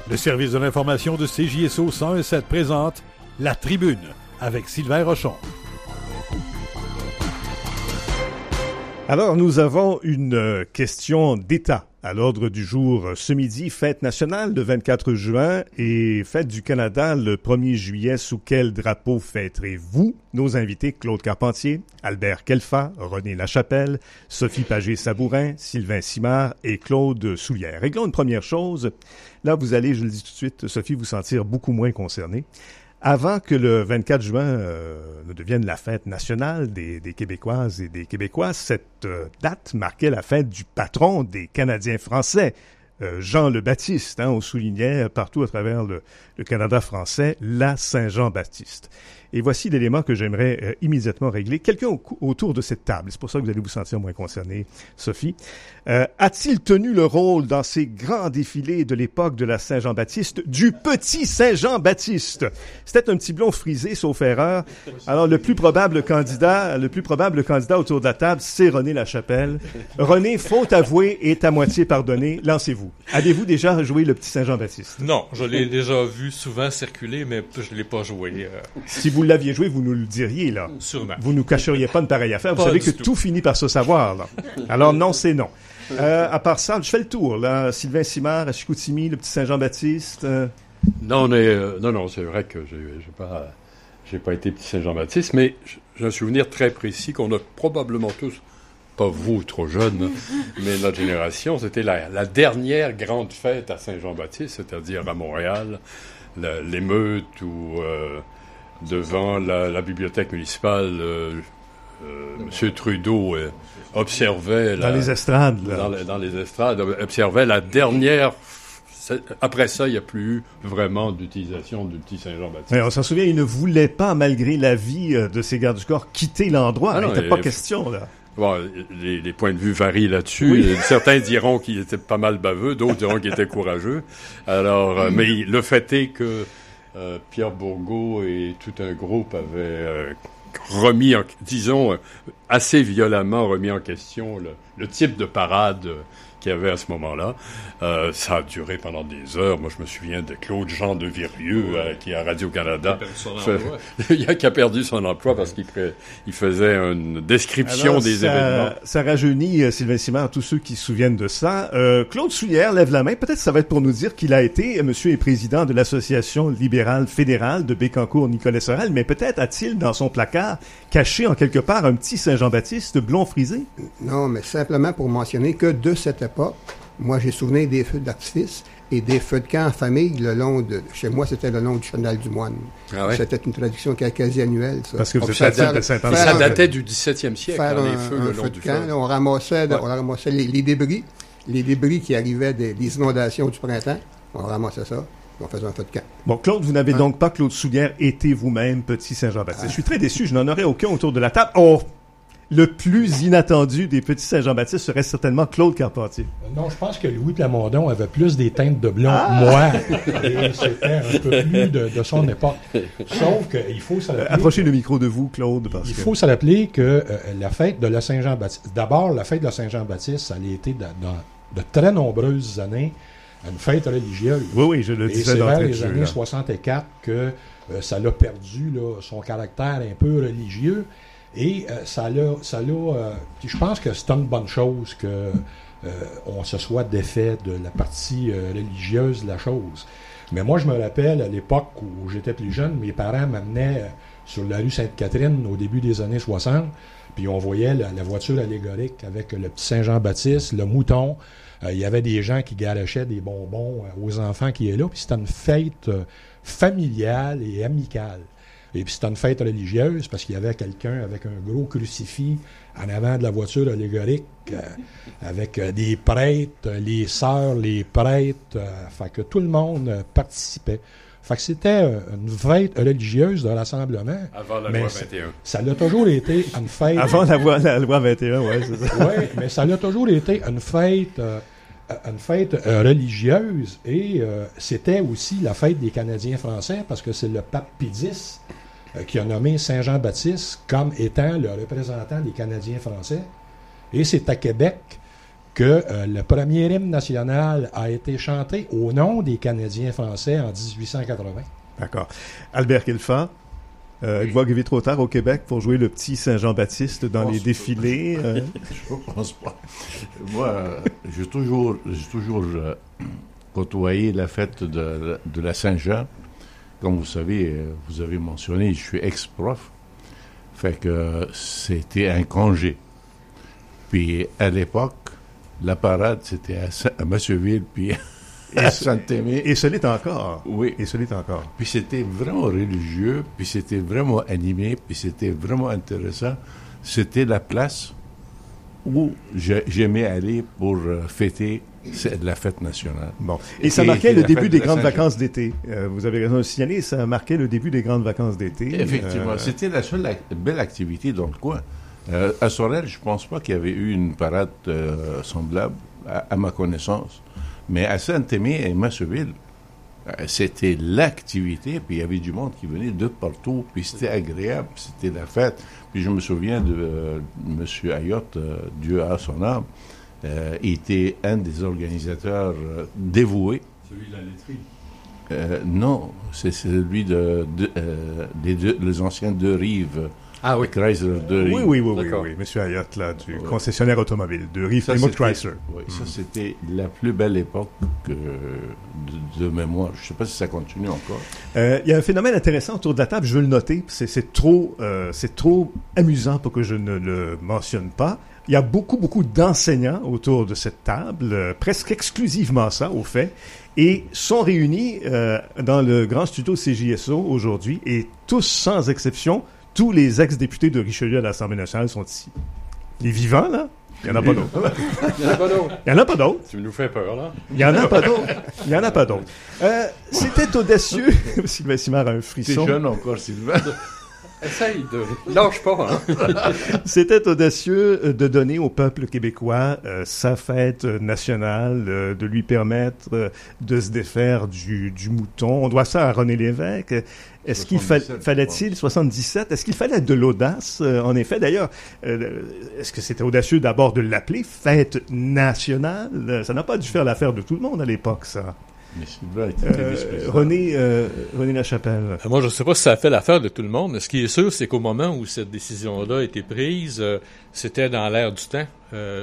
Le service de l'information de CJSO 101.7 présente La Tribune avec Sylvain Rochon. Alors, nous avons une question d'État à l'ordre du jour ce midi. Fête nationale le 24 juin et fête du Canada le 1er juillet. Sous quel drapeau fêterez-vous? Nos invités, Claude Carpentier, Albert Kelfa, René Lachapelle, Sophie Pagé-Sabourin, Sylvain Simard et Claude Soulière. Réglons une première chose. Là, vous allez, je le dis tout de suite, Sophie, vous sentir beaucoup moins concernée. Avant que le 24 juin ne devienne la fête nationale des Québécoises et des Québécois, cette date marquait la fête du patron des Canadiens français, Jean le Baptiste. On soulignait partout à travers le Canada français la Saint-Jean-Baptiste. Et voici l'élément que j'aimerais immédiatement régler. Quelqu'un autour de cette table, c'est pour ça que vous allez vous sentir moins concerné, Sophie, a-t-il tenu le rôle dans ces grands défilés de l'époque de la Saint-Jean-Baptiste du petit Saint-Jean-Baptiste? C'était un petit blond frisé, sauf erreur. Alors, le plus probable candidat autour de la table, c'est René Lachapelle. René, faute avouée est à moitié pardonnée. Lancez-vous. Avez-vous déjà joué le petit Saint-Jean-Baptiste? Non, je l'ai déjà vu souvent circuler, mais je l'ai pas joué. Si vous l'aviez joué, vous nous le diriez, là. Sûrement. Vous nous cacheriez pas une pareille affaire. Vous Pas savez que du tout finit par se savoir, là. Alors, non, c'est non. À part ça, je fais le tour, là. Sylvain Simard, à Chicoutimi, le petit Saint-Jean-Baptiste. Non, c'est vrai que j'ai pas été petit Saint-Jean-Baptiste, mais j'ai un souvenir très précis qu'on a probablement tous, pas vous, trop jeunes, mais notre génération, c'était la dernière grande fête à Saint-Jean-Baptiste, c'est-à-dire à Montréal, l'émeute ou devant la bibliothèque municipale, M. Trudeau observait... Dans les estrades, là. Dans les estrades, observait la dernière... Après ça, il n'y a plus eu vraiment d'utilisation du petit Saint-Jean-Baptiste. Mais on s'en souvient, il ne voulait pas, malgré l'avis de ses gardes du corps, quitter l'endroit. Il n'était pas question, là. Bon, les points de vue varient là-dessus. Oui. Certains diront qu'il était pas mal baveux, d'autres diront qu'il était courageux. Alors, mais le fait est que Pierre Bourgault et tout un groupe avaient remis, assez violemment remis en question le type de parade qu'il y avait à ce moment-là. Ça a duré pendant des heures. Moi, je me souviens de Claude Jean de Virieux, qui est à Radio-Canada. Qui a perdu son emploi parce qu'il faisait une description des événements. Ça rajeunit, Sylvain Simard, tous ceux qui se souviennent de ça. Claude Soulière lève la main. Peut-être ça va être pour nous dire qu'il a été, monsieur est président de l'Association libérale fédérale de Bécancour-Nicolet-Sorel, mais peut-être a-t-il dans son placard caché en quelque part un petit Saint-Jean-Baptiste blond frisé? Non, mais simplement pour mentionner que de cette époque, moi, j'ai souvenir des feux d'artifice et des feux de camp en famille chez moi, c'était le long du Chenal du Moine. Ah ouais? C'était une tradition quasi annuelle, ça. Parce que vous êtes de Saint-Antoine. Ça datait du 17e siècle, faire les feux le long du camp. Là, on ramassait les débris qui arrivaient des inondations du printemps. On ramassait ça. On faisait un feu de camp. Bon, Claude, vous n'avez donc pas, Claude Soulière, été vous-même petit Saint-Jean-Baptiste. Je suis très déçu, je n'en aurais aucun autour de la table. Oh! Le plus inattendu des petits Saint-Jean-Baptiste serait certainement Claude Carpentier. Non, je pense que Louis Plamondon avait plus des teintes de blond que moi. Et c'était un peu plus de son époque. Sauf qu'il faut se rappeler... Approchez le micro de vous, Claude. Il faut se rappeler que la fête de la Saint-Jean-Baptiste... D'abord, la fête de la Saint-Jean-Baptiste, ça a été dans de très nombreuses années une fête religieuse. Oui, je le disais dans les jeu, années 64 que ça a perdu son caractère un peu religieux. Et je pense que c'est une bonne chose que on se soit défait de la partie religieuse de la chose. Mais moi, je me rappelle, à l'époque où j'étais plus jeune, mes parents m'amenaient sur la rue Sainte-Catherine au début des années 60, puis on voyait la voiture allégorique avec le petit Saint-Jean-Baptiste, le mouton. Il y avait des gens qui garochaient des bonbons aux enfants qui étaient là, puis c'était une fête familiale et amicale. Et puis c'était une fête religieuse parce qu'il y avait quelqu'un avec un gros crucifix en avant de la voiture allégorique avec des prêtres, les sœurs, les prêtres, fait que tout le monde participait. Fait que c'était une fête religieuse de rassemblement. Avant la loi 21. Ça l'a toujours été une fête... Avant la loi 21, oui, c'est ça. Oui, mais ça l'a toujours été une fête religieuse et c'était aussi la fête des Canadiens français parce que c'est le pape Pie X qui a nommé Saint-Jean-Baptiste comme étant le représentant des Canadiens français. Et c'est à Québec que le premier hymne national a été chanté au nom des Canadiens français en 1880. D'accord. Albert Kilfa, êtes-vous arrivé trop tard au Québec pour jouer le petit Saint-Jean-Baptiste dans les défilés? Je pense pas. Moi, j'ai toujours côtoyé la fête de la Saint-Jean. Comme vous savez, vous avez mentionné, je suis ex-prof. Fait que c'était un congé. Puis, à l'époque, la parade, c'était à Masseville, puis à Saint-Aimé. Et ce l'est encore. Oui. Et ce l'est encore. Puis c'était vraiment religieux, puis c'était vraiment animé, puis c'était vraiment intéressant. C'était la place où j'aimais aller pour fêter la fête nationale. Bon. Et ça marquait le début des grandes vacances d'été. Vous avez raison de signaler, ça marquait le début des grandes vacances d'été. Effectivement. C'était la seule belle activité dans le coin. À Sorel, je ne pense pas qu'il y avait eu une parade semblable, à ma connaissance. Mais à Saint-Aimé et Masseville, c'était l'activité, puis il y avait du monde qui venait de partout, puis c'était agréable, c'était la fête. Puis je me souviens de M. Ayotte, Dieu a son âme, était un des organisateurs dévoués. Celui de la laiterie? Non, c'est celui les anciens deux rives. Ah oui. Chrysler de Rive. Oui, M. Ayotte, là, du concessionnaire automobile, de Rive Plymouth Chrysler. Oui, ça, c'était la plus belle époque de mémoire. Je ne sais pas si ça continue encore. Il y a un phénomène intéressant autour de la table, je veux le noter, c'est trop amusant pour que je ne le mentionne pas. Il y a beaucoup d'enseignants autour de cette table, presque exclusivement ça, au fait, et sont réunis dans le grand studio CJSO aujourd'hui, et tous, sans exception, tous les ex-députés de Richelieu à l'Assemblée nationale sont ici. Les vivants, là, il n'y en a pas d'autres. Il n'y en a pas d'autres. Il n'y en a pas d'autres. Tu nous fais peur, là. Il n'y en a pas d'autres. Il n'y en a pas d'autres. C'était audacieux. Sylvain Simard a un frisson. T'es jeune encore, Sylvain. Essaye de... Lâche pas, hein. C'était audacieux de donner au peuple québécois sa fête nationale, de lui permettre de se défaire du mouton. On doit ça à René Lévesque. Est-ce qu'il fallait-il, 77, est-ce qu'il fallait de l'audace, en effet? D'ailleurs, est-ce que c'était audacieux d'abord de l'appeler fête nationale? Ça n'a pas dû faire l'affaire de tout le monde à l'époque, ça. Mais Sylvain était René Lachapelle. Moi, je ne sais pas si ça a fait l'affaire de tout le monde, mais ce qui est sûr, c'est qu'au moment où cette décision-là a été prise, c'était dans l'air du temps.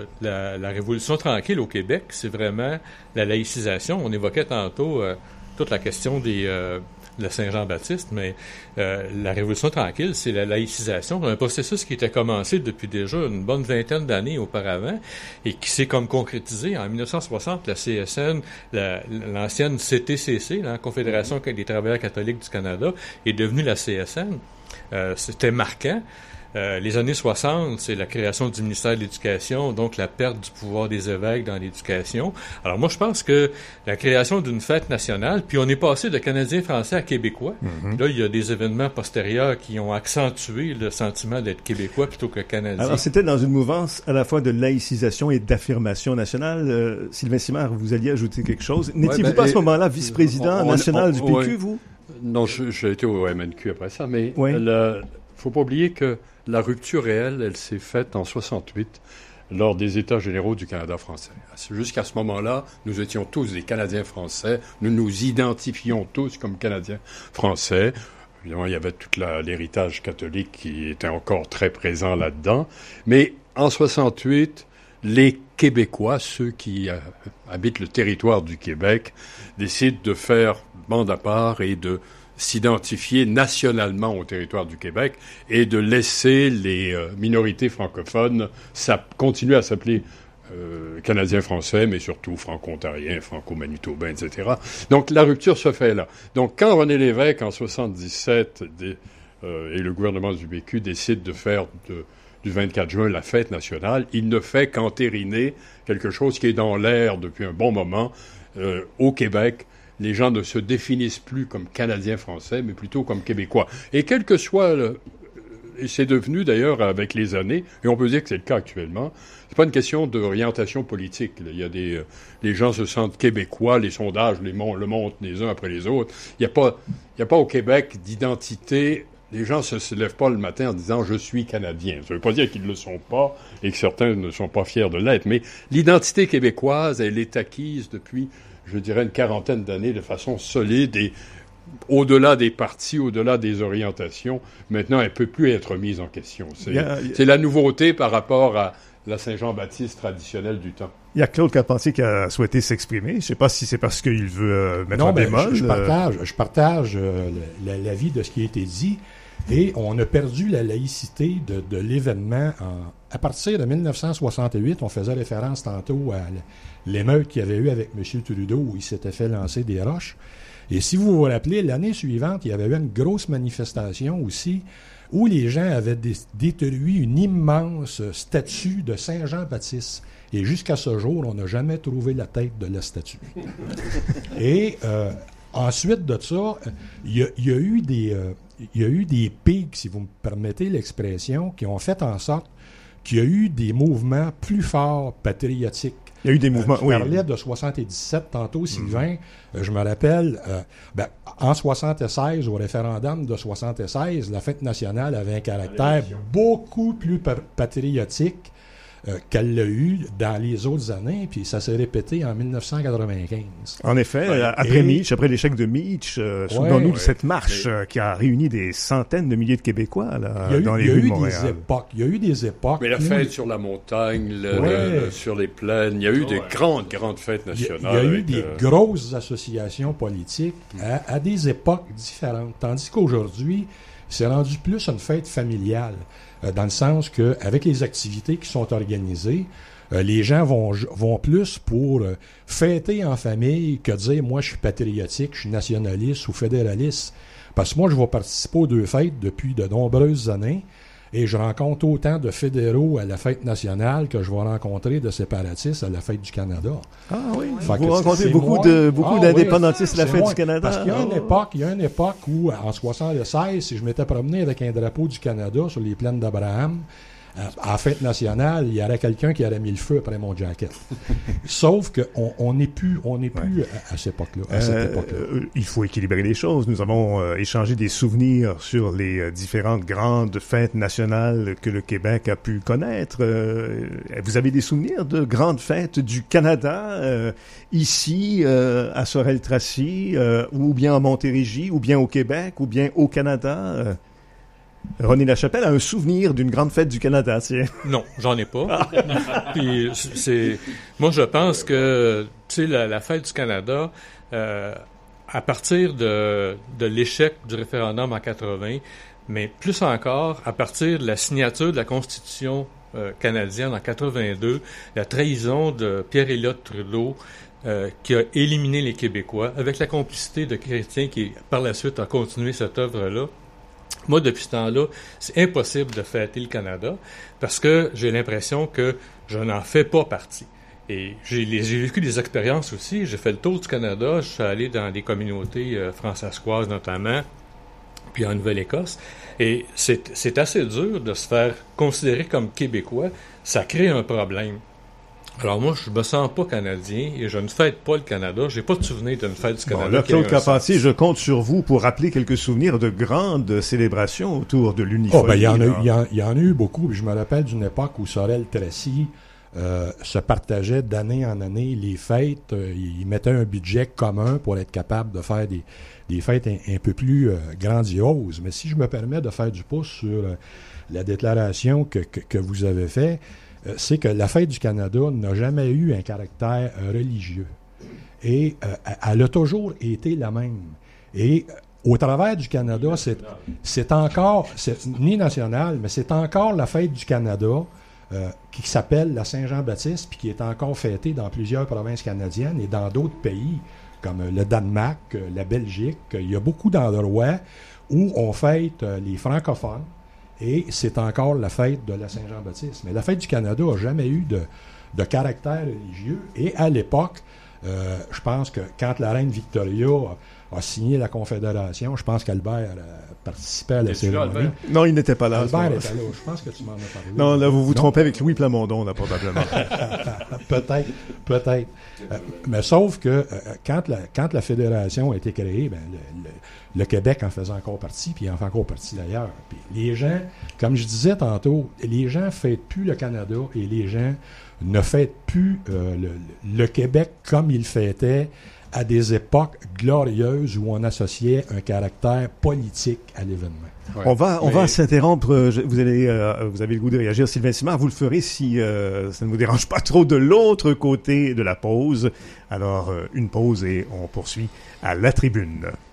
La Révolution tranquille au Québec, c'est vraiment la laïcisation. On évoquait tantôt toute la question de Saint-Jean-Baptiste, mais la Révolution tranquille, c'est la laïcisation, un processus qui était commencé depuis déjà une bonne vingtaine d'années auparavant et qui s'est comme concrétisé. En 1960, la CSN, l'ancienne CTCC, la Confédération des travailleurs catholiques du Canada, est devenue la CSN. C'était marquant. Les années 60, c'est la création du ministère de l'Éducation, donc la perte du pouvoir des évêques dans l'éducation. Alors moi, je pense que la création d'une fête nationale, puis on est passé de Canadiens français à Québécois. Mm-hmm. Là, il y a des événements postérieurs qui ont accentué le sentiment d'être Québécois plutôt que Canadien. Alors, c'était dans une mouvance à la fois de laïcisation et d'affirmation nationale. Sylvain Simard, vous alliez ajouter quelque chose. N'étiez-vous pas à ce moment-là vice-président national du PQ, vous? Non, j'ai été au MNQ après ça, mais oui. Faut pas oublier que la rupture réelle, elle s'est faite en 68 lors des États généraux du Canada français. Jusqu'à ce moment-là, nous étions tous des Canadiens français. Nous nous identifions tous comme Canadiens français. Évidemment, il y avait tout l'héritage catholique qui était encore très présent là-dedans. Mais en 68, les Québécois, ceux qui habitent le territoire du Québec, décident de faire bande à part et de s'identifier nationalement au territoire du Québec et de laisser les minorités francophones continuer à s'appeler Canadiens français, mais surtout franco-ontariens, franco-manitobains, etc. Donc la rupture se fait là. Donc quand René Lévesque, en 77, et le gouvernement du PQ décident de faire du 24 juin la fête nationale, il ne fait qu'entériner quelque chose qui est dans l'air depuis un bon moment au Québec. Les gens ne se définissent plus comme Canadiens français, mais plutôt comme Québécois. Et quel que soit et c'est devenu d'ailleurs avec les années, et on peut dire que c'est le cas actuellement, c'est pas une question d'orientation politique. Là. Il y a les gens se sentent québécois, les sondages le montrent les uns après les autres. Il n'y a pas au Québec d'identité Les gens ne se lèvent pas le matin en disant « je suis Canadien ». Ça ne veut pas dire qu'ils ne le sont pas et que certains ne sont pas fiers de l'être, mais l'identité québécoise, elle est acquise depuis, je dirais, une quarantaine d'années de façon solide et au-delà des partis, au-delà des orientations, maintenant, elle ne peut plus être mise en question. C'est la nouveauté par rapport à la Saint-Jean-Baptiste traditionnelle du temps. Il y a Claude Carpentier qui a souhaité s'exprimer. Je ne sais pas si c'est parce qu'il veut mettre un bémol. Je partage l'avis de ce qui a été dit. Et on a perdu la laïcité de l'événement. À partir de 1968, on faisait référence tantôt à l'émeute qu'il y avait eu avec M. Trudeau, où il s'était fait lancer des roches. Et si vous vous rappelez, l'année suivante, il y avait eu une grosse manifestation aussi, où les gens avaient détruit une immense statue de Saint-Jean-Baptiste. Et jusqu'à ce jour, on n'a jamais trouvé la tête de la statue. Et ensuite de ça, il y a eu des pics, si vous me permettez l'expression, qui ont fait en sorte qu'il y a eu des mouvements plus forts patriotiques. Il y a eu des mouvements, oui. Tu parlais de 77 tantôt, Sylvain. Je me rappelle, en 76, au référendum de 76, la fête nationale avait un caractère beaucoup plus patriotique qu'elle l'a eu dans les autres années, puis ça s'est répété en 1995. En effet, après Mitch, après l'échec de Mitch, souvenons-nous de cette marche qui a réuni des centaines de milliers de Québécois là, dans les rues de Montréal. Il y a eu des époques. Mais la fête sur la montagne, sur les plaines, il y a eu des grandes fêtes nationales. Il y a eu des grosses associations politiques à des époques différentes. Tandis qu'aujourd'hui, c'est rendu plus une fête familiale. Dans le sens qu'avec les activités qui sont organisées, les gens vont plus pour fêter en famille que dire « moi, je suis patriotique, je suis nationaliste ou fédéraliste ». Parce que moi, je vais participer aux deux fêtes depuis de nombreuses années et je rencontre autant de fédéraux à la fête nationale que je vais rencontrer de séparatistes à la fête du Canada. Ah oui, vous rencontrez beaucoup d'indépendantistes à la fête du Canada. Parce qu'il y a une époque où, en 76, si je m'étais promené avec un drapeau du Canada sur les plaines d'Abraham, à la fête nationale, il y aurait quelqu'un qui aurait mis le feu après mon jacket. Sauf qu'on n'est plus à cette époque-là. Il faut équilibrer les choses. Nous avons échangé des souvenirs sur les différentes grandes fêtes nationales que le Québec a pu connaître. Vous avez des souvenirs de grandes fêtes du Canada, ici, à Sorel-Tracy, ou bien en Montérégie, ou bien au Québec, ou bien au Canada René Lachapelle a un souvenir d'une grande fête du Canada, tiens. Non, j'en ai pas. Puis moi, je pense que, tu sais, la fête du Canada, à partir de l'échec du référendum en 80, mais plus encore, à partir de la signature de la Constitution canadienne en 82, la trahison de Pierre-Éliott Trudeau, qui a éliminé les Québécois, avec la complicité de Chrétien qui, par la suite, a continué cette œuvre-là. Moi, depuis ce temps-là, c'est impossible de fêter le Canada parce que j'ai l'impression que je n'en fais pas partie. Et j'ai vécu des expériences aussi. J'ai fait le tour du Canada. Je suis allé dans des communautés françaiscoises notamment, puis en Nouvelle-Écosse. Et c'est assez dur de se faire considérer comme Québécois. Ça crée un problème. Alors moi, je me sens pas Canadien et je ne fête pas le Canada. J'ai pas de souvenir d'une fête du Canada. Bon, là, Claude Carpentier, je compte sur vous pour rappeler quelques souvenirs de grandes célébrations autour de l'uniforme. Il y en a eu beaucoup. Je me rappelle d'une époque où Sorel-Tracy se partageait d'année en année les fêtes. Ils mettaient un budget commun pour être capable de faire des fêtes un peu plus grandioses. Mais si je me permets de faire du pouce sur la déclaration que vous avez faite, c'est que la fête du Canada n'a jamais eu un caractère religieux. Et elle a toujours été la même. Et au travers du Canada, c'est encore, ni national, mais c'est encore la fête du Canada qui s'appelle la Saint-Jean-Baptiste, puis qui est encore fêtée dans plusieurs provinces canadiennes et dans d'autres pays, comme le Danemark, la Belgique. Il y a beaucoup d'endroits où on fête les francophones. Et c'est encore la fête de la Saint-Jean-Baptiste. Mais la fête du Canada n'a jamais eu de caractère religieux. Et à l'époque, Je pense que quand la reine Victoria a signé la Confédération, je pense qu'Albert participait à la cérémonie. Non, il n'était pas là. Albert était là. Je pense que tu m'en as parlé. Non, là, vous vous trompez avec Louis Plamondon, là, probablement. Peut-être. Mais sauf que quand la Fédération a été créée, ben, le Québec en faisait encore partie, puis il en fait encore partie d'ailleurs. Puis les gens, comme je disais tantôt, les gens ne fêtent plus le Canada et les gens ne fêtent plus le Québec comme ils fêtaient à des époques glorieuses où on associait un caractère politique à l'événement. Ouais. On va s'interrompre. Vous avez le goût de réagir, Sylvain Simard. Vous le ferez si ça ne vous dérange pas trop de l'autre côté de la pause. Alors, une pause et on poursuit à la tribune.